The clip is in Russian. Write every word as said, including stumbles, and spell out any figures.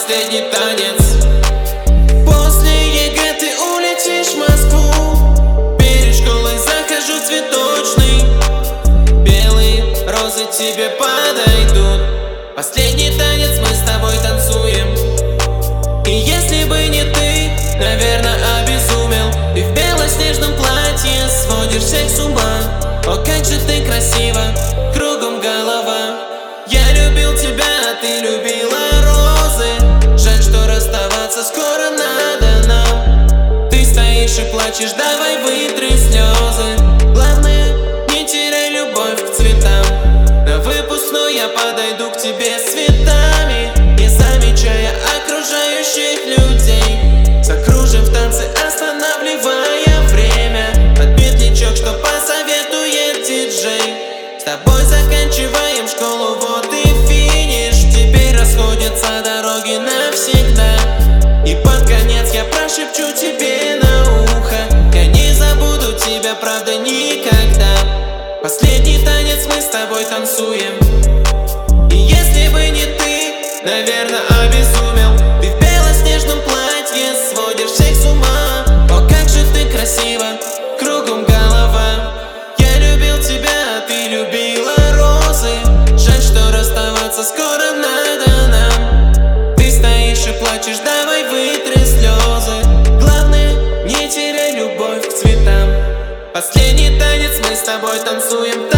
последний танец. После ЕГЭ ты улетишь в Москву. Перед школой захожу в цветочный. Белые розы тебе подойдут. Последний танец мы с тобой танцуем. И если бы не ты, наверное, обезумел. Ты в белоснежном платье сводишь всех с ума. О, как же ты красива, кругом голова. Я любил тебя, а ты любила розы. Жаль, что расставаться скоро надо нам. Ты стоишь и плачешь, давай вытри слезы. Главное, не теряй любовь к цветам. На выпускной я подойду к тебе с цветами, не замечая окружающих людей. Закружим в танце, останавливая время. Под петличок, что посоветует диджей. С тобой заканчиваем школу, вот и финиш. Теперь расходятся дороги навсегда. И под конец я прошепчу тебе на ухо: я не забуду тебя, правда, никогда. Последний танец мы с тобой танцуем. И если бы не ты, наверное, обезумел. Ты в белоснежном платье сводишь всех с ума. О, как же ты красива, кругом голова. Я любил тебя, а ты любила розы. Жаль, что расставаться скоро надо нам. Ты стоишь и плачешь, давай вытри слезы. Главное, не теряй любовь к цветам. Последний танец мы с тобой танцуем.